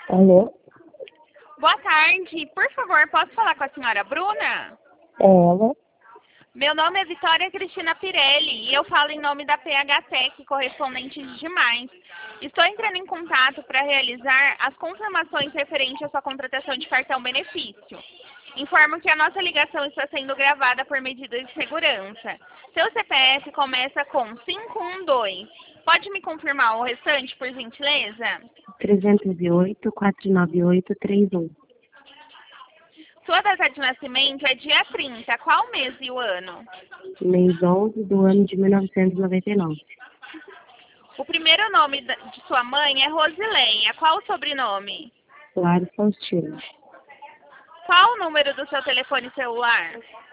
Alô? Boa tarde. Por favor, posso falar com a senhora Bruna? É ela? Meu nome é Vitória Cristina Pirelli e eu falo em nome da PHTEC, correspondente de demais. Estou entrando em contato para realizar as confirmações referentes à sua contratação de cartão benefício. Informo que a nossa ligação está sendo gravada por medidas de segurança. Seu CPF começa com 512. Pode me confirmar o restante, por gentileza? 308-498-31. Sua data de nascimento é dia 30. Qual mês e o ano? Mês 11 do ano de 1999. O primeiro nome de sua mãe é Rosileia. Qual o sobrenome? Lar Faustino. Qual o número do seu telefone celular?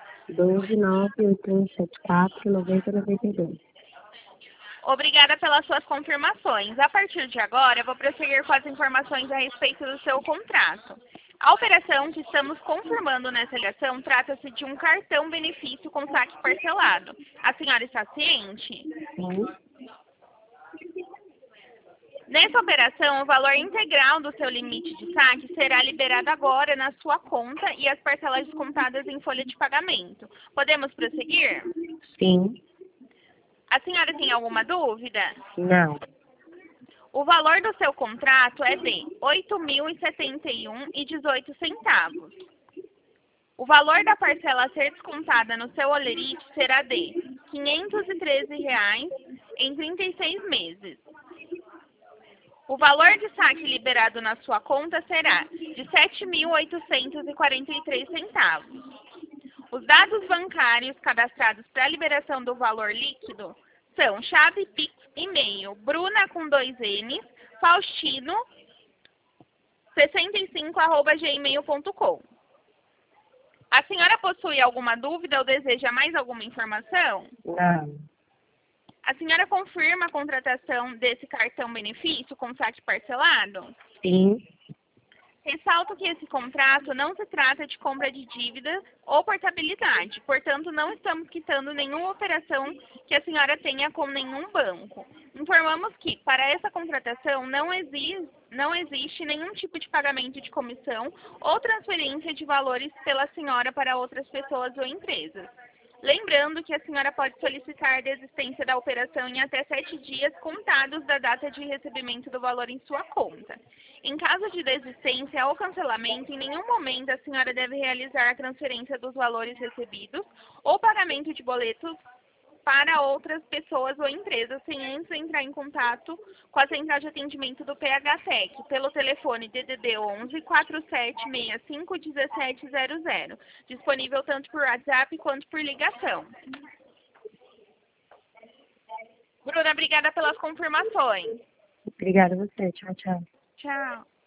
12981749092. Obrigada pelas suas confirmações. A partir de agora, vou prosseguir com as informações a respeito do seu contrato. A operação que estamos confirmando nessa ligação trata-se de um cartão benefício com saque parcelado. A senhora está ciente? Sim. Nessa operação, o valor integral do seu limite de saque será liberado agora na sua conta e as parcelas descontadas em folha de pagamento. Podemos prosseguir? Sim. A senhora tem alguma dúvida? Não. O valor do seu contrato é de R$ 8.071,18. O valor da parcela a ser descontada no seu holerite será de R$ 513,00 em 36 meses. O valor de saque liberado na sua conta será de R$ 7.843. Os dados bancários cadastrados para a liberação do valor líquido são chave Pix, e-mail, Bruna com 2 N's, Faustino, 65@gmail.com. A senhora possui alguma dúvida ou deseja mais alguma informação? Não. A senhora confirma a contratação desse cartão benefício com saque parcelado? Sim. Ressalto que esse contrato não se trata de compra de dívida ou portabilidade, portanto, não estamos quitando nenhuma operação que a senhora tenha com nenhum banco. Informamos que, para essa contratação, não existe nenhum tipo de pagamento de comissão ou transferência de valores pela senhora para outras pessoas ou empresas. Lembrando que a senhora pode solicitar a desistência da operação em até 7 dias contados da data de recebimento do valor em sua conta. Em caso de desistência ou cancelamento, em nenhum momento a senhora deve realizar a transferência dos valores recebidos ou pagamento de boletos para outras pessoas ou empresas, sem antes entrar em contato com a central de atendimento do PHTEC, pelo telefone DDD 11 4765 1700, disponível tanto por WhatsApp quanto por ligação. Bruna, obrigada pelas confirmações. Obrigada a você. Tchau, tchau. Tchau.